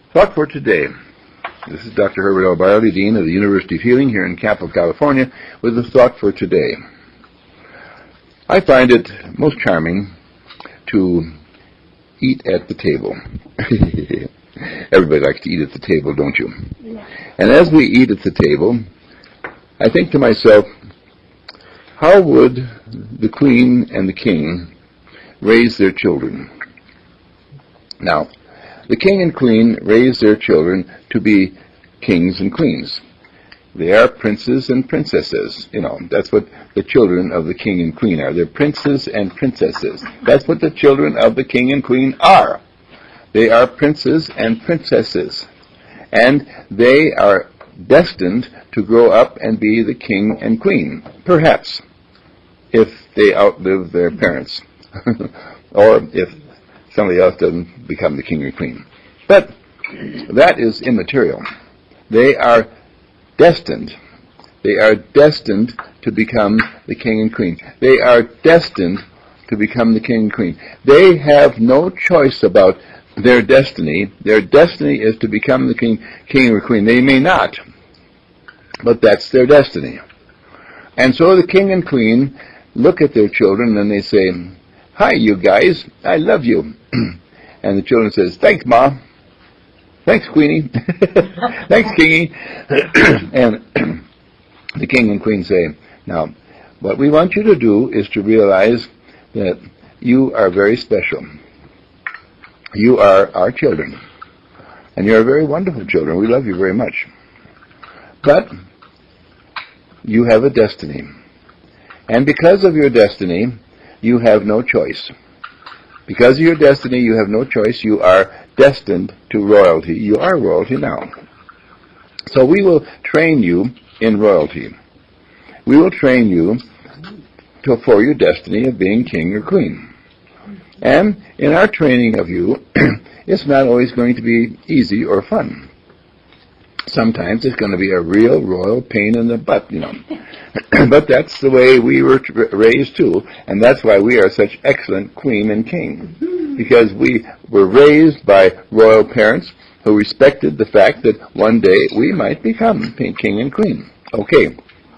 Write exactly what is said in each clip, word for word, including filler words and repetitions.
Thought for today. This is Doctor Herbert L. Barley, Dean of the University of Healing here in Capitol, California, with a thought for today. I find it most charming to eat at the table. Everybody likes to eat at the table, don't you? Yeah. And as we eat at the table, I think to myself, how would the Queen and the King raise their children? Now, the King and Queen raise their children to be kings and queens. They are princes and princesses. You know, that's what the children of the King and Queen are. They're princes and princesses. That's what the children of the King and Queen are. They are princes and princesses. And they are destined to grow up and be the King and Queen, perhaps, if they outlive their parents, or if somebody else doesn't become the king or queen. But that is immaterial. They are destined. They are destined to become the king and queen. They are destined to become the king and queen. They have no choice about their destiny. Their destiny is to become the king, king or queen. They may not, but that's their destiny. And so the king and queen look at their children and they say, "Hi, you guys, I love you." And the children says, "Thanks, Ma. Thanks, Queenie. Thanks, Kingy." And the king and queen say, "Now, what we want you to do is to realize that you are very special. You are our children. And you're very wonderful children. We love you very much. But you have a destiny. And because of your destiny, you have no choice. Because of your destiny, you have no choice. You are destined to royalty. You are royalty now. So we will train you in royalty. We will train you to, for your destiny of being king or queen. And in our training of you, it's not always going to be easy or fun. Sometimes it's going to be a real royal pain in the butt, you know. But that's the way we were raised too, and that's why we are such excellent queen and king. Because we were raised by royal parents who respected the fact that one day we might become king and queen. Okay.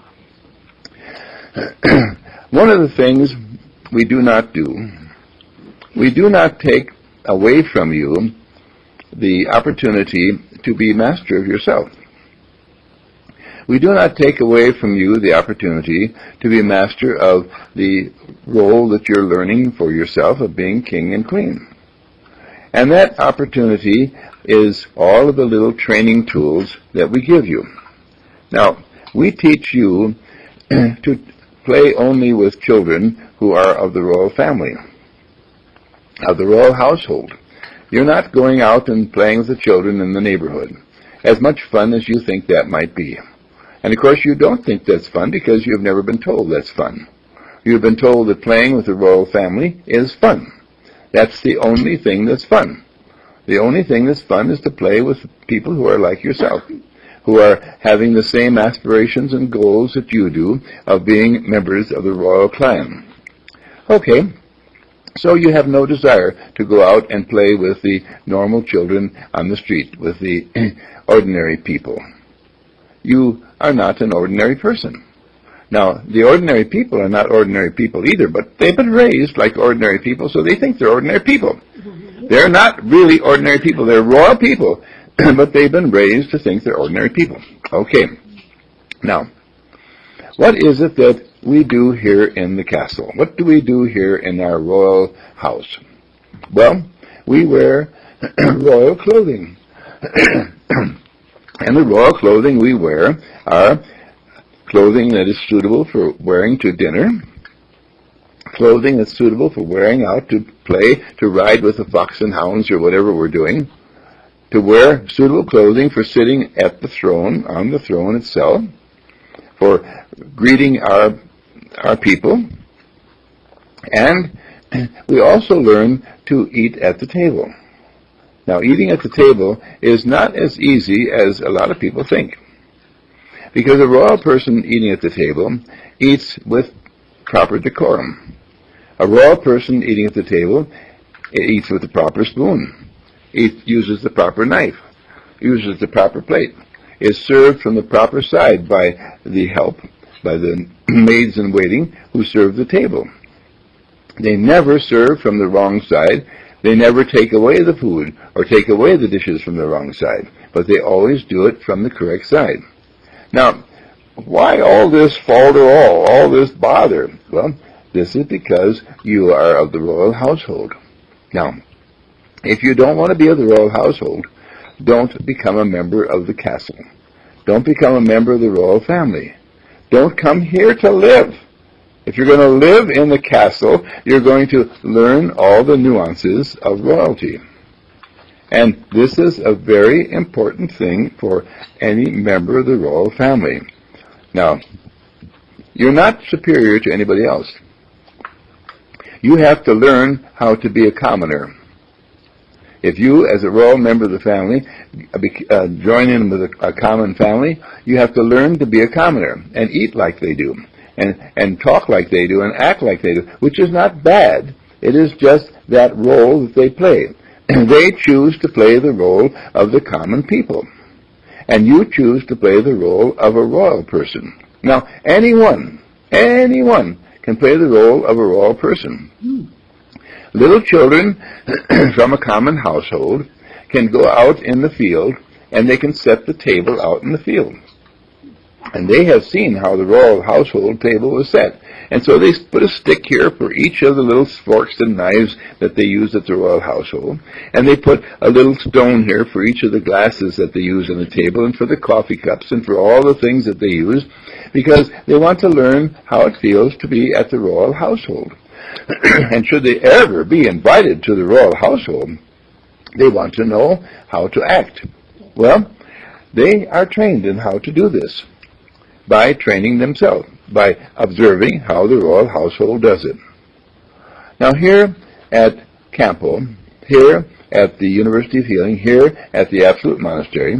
One of the things we do not do, we do not take away from you the opportunity to be master of yourself. We do not take away from you the opportunity to be master of the role that you're learning for yourself of being king and queen. And that opportunity is all of the little training tools that we give you. Now, we teach you to play only with children who are of the royal family, of the royal household. You're not going out and playing with the children in the neighborhood, as much fun as you think that might be. And of course you don't think that's fun because you've never been told that's fun. You've been told that playing with the royal family is fun. That's the only thing that's fun. The only thing that's fun is to play with people who are like yourself, who are having the same aspirations and goals that you do of being members of the royal clan. Okay. So you have no desire to go out and play with the normal children on the street, with the ordinary people. You are not an ordinary person. Now, the ordinary people are not ordinary people either, but they've been raised like ordinary people, so they think they're ordinary people. They're not really ordinary people. They're royal people, but they've been raised to think they're ordinary people. Okay. Now, what is it that we do here in the castle? What do we do here in our royal house? Well, we wear royal clothing. And the royal clothing we wear are clothing that is suitable for wearing to dinner, clothing that's suitable for wearing out to play, to ride with the fox and hounds or whatever we're doing, to wear suitable clothing for sitting at the throne, on the throne itself, for greeting our our people, and we also learn to eat at the table. Now, eating at the table is not as easy as a lot of people think, because a royal person eating at the table eats with proper decorum. A royal person eating at the table eats with the proper spoon. It uses the proper knife. uses the proper plate, is served from the proper side by the help, by the maids in waiting who serve the table. They never serve from the wrong side. They never take away the food or take away the dishes from the wrong side, but they always do it from the correct side. Now, why all this falderall, all this bother? Well, this is because you are of the royal household. Now, if you don't want to be of the royal household, don't become a member of the castle. Don't become a member of the royal family. Don't come here to live. If you're going to live in the castle, you're going to learn all the nuances of royalty. And this is a very important thing for any member of the royal family. Now, you're not superior to anybody else. You have to learn how to be a commoner. If you, as a royal member of the family, uh, join in with a, a common family, you have to learn to be a commoner and eat like they do, and, and talk like they do, and act like they do, which is not bad. It is just that role that they play. They choose to play the role of the common people, and you choose to play the role of a royal person. Now, anyone, anyone can play the role of a royal person. Mm. Little children from a common household can go out in the field, and they can set the table out in the field. And they have seen how the royal household table was set. And so they put a stick here for each of the little forks and knives that they use at the royal household. And they put a little stone here for each of the glasses that they use on the table, and for the coffee cups, and for all the things that they use, because they want to learn how it feels to be at the royal household. And should they ever be invited to the royal household, they want to know how to act. Well, they are trained in how to do this by training themselves, by observing how the royal household does it. Now here at Campo, here at the University of Healing, here at the Absolute Monastery,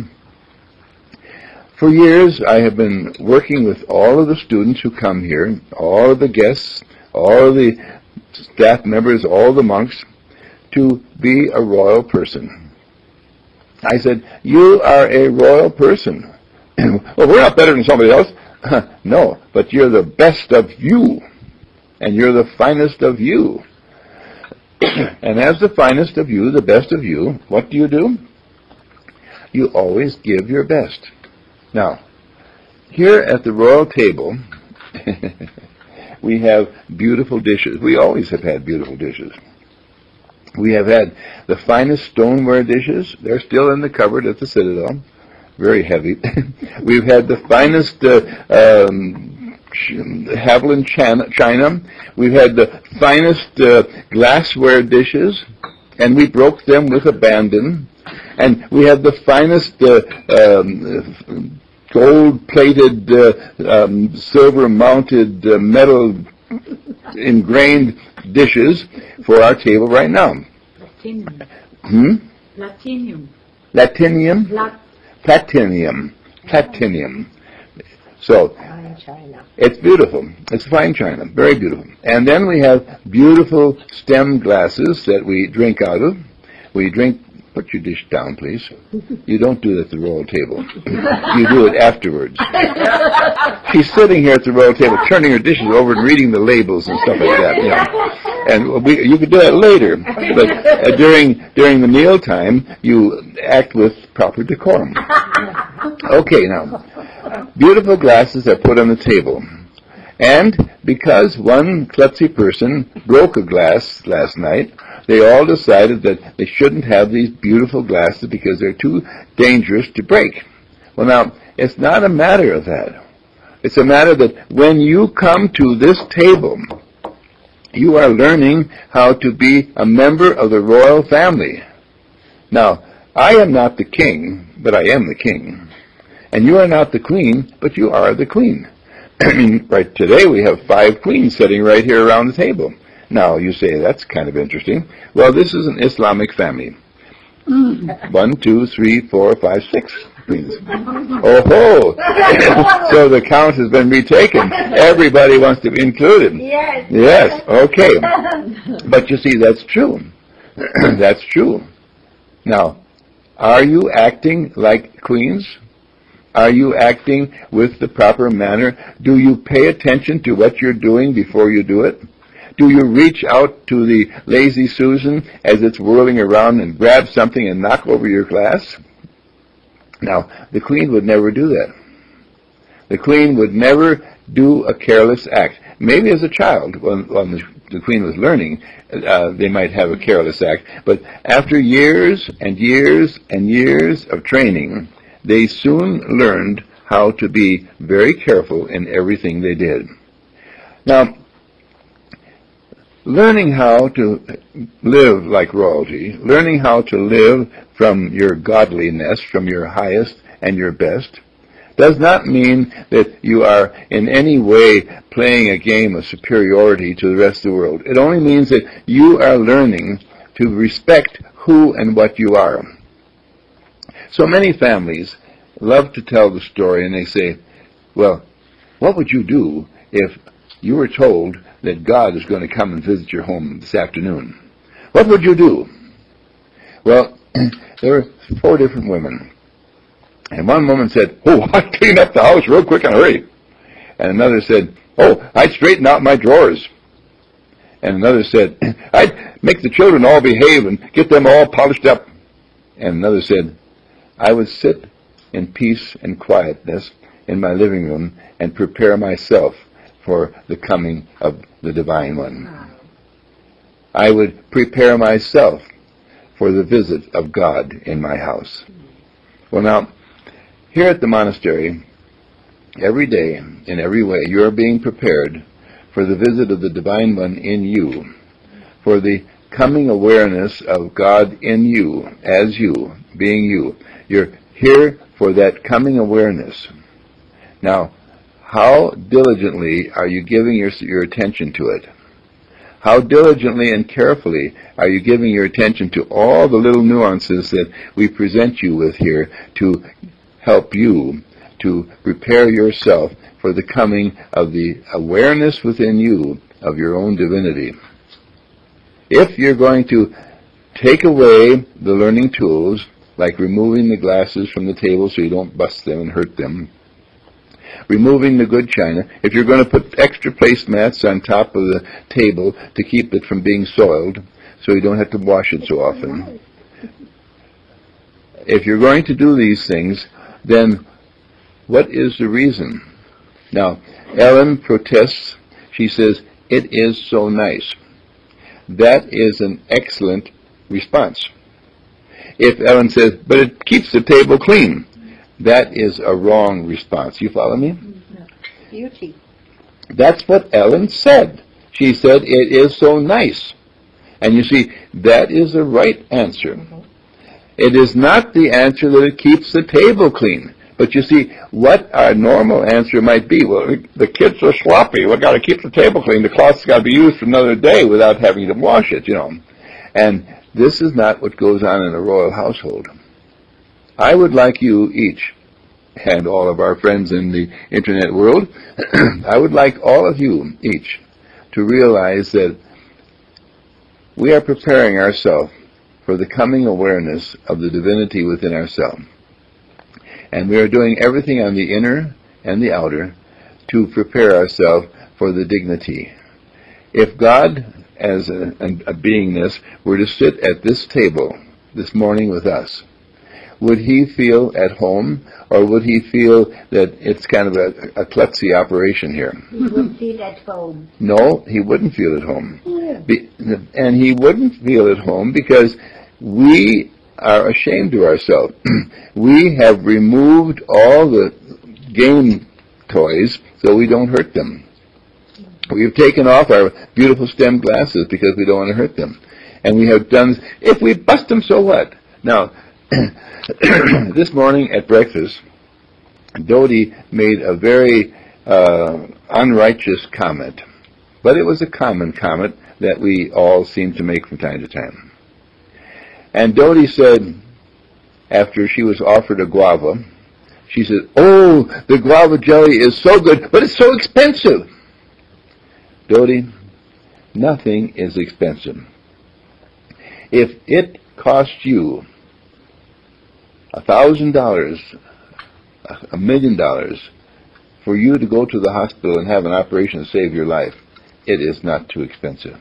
for years I have been working with all of the students who come here, all of the guests, all of the staff members, all the monks, to be a royal person. I said, you are a royal person. Well, we're not better than somebody else. No, but you're the best of you, and you're the finest of you. And as the finest of you, the best of you, what do you do? You always give your best. Now, here at the royal table, we have beautiful dishes. We always have had beautiful dishes. We have had the finest stoneware dishes. They're still in the cupboard at the Citadel. Very heavy. We've had the finest uh, um, Haviland china. We've had the finest uh, glassware dishes, and we broke them with abandon. And we had the finest uh, um, gold-plated, uh, um, silver-mounted, uh, metal ingrained dishes for our table right now. Platinum. Hmm? Platinum. Latinium? Plat- Platinum. Platinum. So, Fine china. it's beautiful. It's fine china. Very beautiful. And then we have beautiful stem glasses that we drink out of. We drink... Put your dish down, please. You don't do that at the royal table. You do it afterwards. She's sitting here at the royal table, turning her dishes over and reading the labels and stuff like that. You know. And we, you could do that later. But uh, during during the meal time, you act with proper decorum. Okay, now, beautiful glasses are put on the table. And because one klutzy person broke a glass last night, they all decided that they shouldn't have these beautiful glasses because they're too dangerous to break. Well, now, it's not a matter of that. It's a matter that when you come to this table, you are learning how to be a member of the royal family. Now, I am not the king, but I am the king. And you are not the queen, but you are the queen. I mean, right today we have five queens sitting right here around the table. Now, you say, that's kind of interesting. Well, this is an Islamic family. One, two, three, four, five, six queens. Oh, ho! So the count has been retaken. Everybody wants to be included. Yes. Yes, okay. But you see, that's true. That's true. Now, Are you acting like queens? Are you acting with the proper manner? Do you pay attention to what you're doing before you do it? Do you reach out to the lazy Susan as it's whirling around and grab something and knock over your glass? Now, the queen would never do that. The queen would never do a careless act. Maybe as a child, when, when the, the queen was learning, uh, they might have a careless act. But after years and years and years of training, they soon learned how to be very careful in everything they did. Now, learning how to live like royalty, learning how to live from your godliness, from your highest and your best, does not mean that you are in any way playing a game of superiority to the rest of the world. It only means that you are learning to respect who and what you are. So many families love to tell the story, and they say, well, what would you do if you were told that God is going to come and visit your home this afternoon? What would you do? Well, there were four different women. And one woman said, oh, I'd clean up the house real quick and hurry. And another said, oh, I'd straighten out my drawers. And another said, I'd make the children all behave and get them all polished up. And another said, I would sit in peace and quietness in my living room and prepare myself for the coming of the Divine One. I would prepare myself for the visit of God in my house. Well, now, here at the monastery, every day, in every way, you are being prepared for the visit of the Divine One in you, for the coming awareness of God in you, as you, being you. You're here for that coming awareness. Now, how diligently are you giving your, your attention to it? How diligently and carefully are you giving your attention to all the little nuances that we present you with here to help you to prepare yourself for the coming of the awareness within you of your own divinity? If you're going to take away the learning tools, like removing the glasses from the table so you don't bust them and hurt them, removing the good china, if you're going to put extra placemats on top of the table to keep it from being soiled so you don't have to wash it so often, if you're going to do these things, then what is the reason? Now, Ellen protests. She says, it is so nice. That is an excellent response. If Ellen says, but it keeps the table clean, that is a wrong response. You follow me? Beauty. That's what Ellen said. She said, it is so nice. And you see, that is the right answer. Mm-hmm. It is not the answer that it keeps the table clean. But you see, what our normal answer might be, well, the kids are sloppy. We've got to keep the table clean. The cloth's got to be used for another day without having to wash it, you know. And this is not what goes on in a royal household. I would like you each, and all of our friends in the internet world, I would like all of you each to realize that we are preparing ourselves for the coming awareness of the divinity within ourselves. And we are doing everything on the inner and the outer to prepare ourselves for the dignity. If God, as a, a beingness, were to sit at this table this morning with us, would he feel at home, or would he feel that it's kind of a, a klutzy operation here? He would feel at home. No, he wouldn't feel at home. Yeah. Be, and he wouldn't feel at home because we are ashamed of ourselves. We have removed all the game toys so we don't hurt them. We've taken off our beautiful stem glasses because we don't want to hurt them. And we have done, if we bust them, so what? Now, this morning at breakfast, Dodie made a very uh, unrighteous comment. But it was a common comment that we all seem to make from time to time. And Dodie said, after she was offered a guava, she said, oh, the guava jelly is so good, but it's so expensive. Dodie, nothing is expensive. If it costs you a thousand dollars, a million dollars, for you to go to the hospital and have an operation to save your life, it is not too expensive.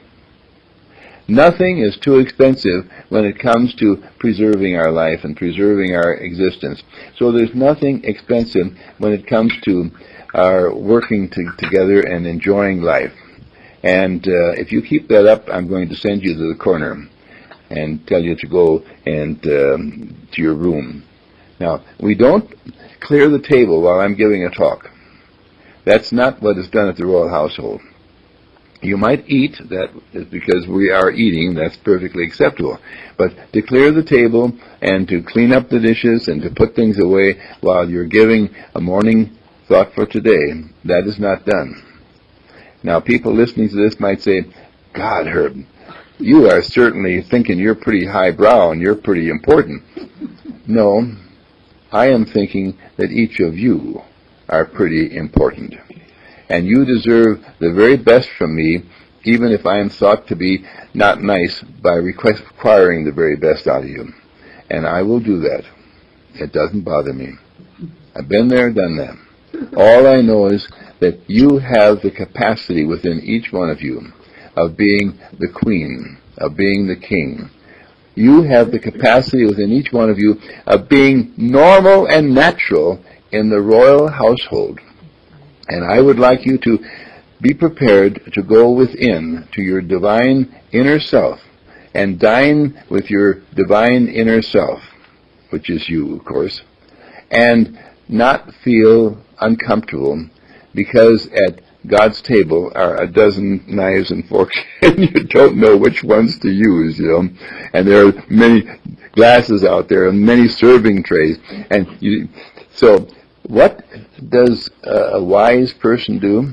Nothing is too expensive when it comes to preserving our life and preserving our existence. So there's nothing expensive when it comes to our working to, together and enjoying life. And uh, if you keep that up, I'm going to send you to the corner and tell you to go and um, to your room. Now, we don't clear the table while I'm giving a talk. That's not what is done at the royal household. You might eat, that is because we are eating, that's perfectly acceptable. But to clear the table and to clean up the dishes and to put things away while you're giving a morning thought for today, that is not done. Now, people listening to this might say, God, Herb, you are certainly thinking you're pretty highbrow and you're pretty important. No, I am thinking that each of you are pretty important. And you deserve the very best from me, even if I am thought to be not nice, by request, requiring the very best out of you. And I will do that. It doesn't bother me. I've been there, done that. All I know is that you have the capacity within each one of you of being the queen, of being the king. You have the capacity within each one of you of being normal and natural in the royal household. And I would like you to be prepared to go within to your divine inner self and dine with your divine inner self, which is you, of course, and not feel uncomfortable because at God's table are a dozen knives and forks and you don't know which ones to use, you know. And there are many glasses out there and many serving trays. And you, so what does a wise person do?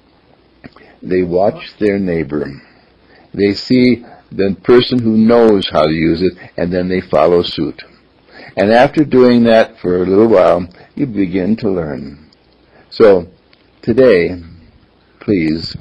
They watch their neighbor. They see the person who knows how to use it, and then they follow suit. And after doing that for a little while, you begin to learn. So today, please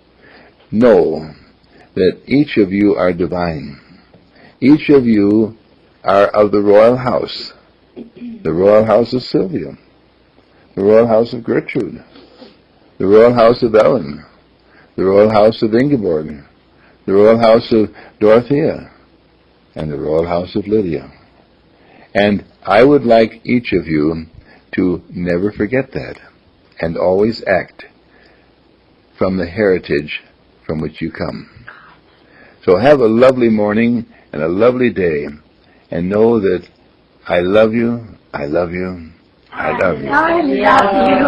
know that each of you are divine. Each of you are of the royal house, the royal house of Sylvia, the royal house of Gertrude, the royal house of Ellen, the royal house of Ingeborg, the royal house of Dorothea, and the royal house of Lydia. And I would like each of you to never forget that and always act from the heritage from which you come. So have a lovely morning and a lovely day, and know that I love you, I love you, I love you. I love you.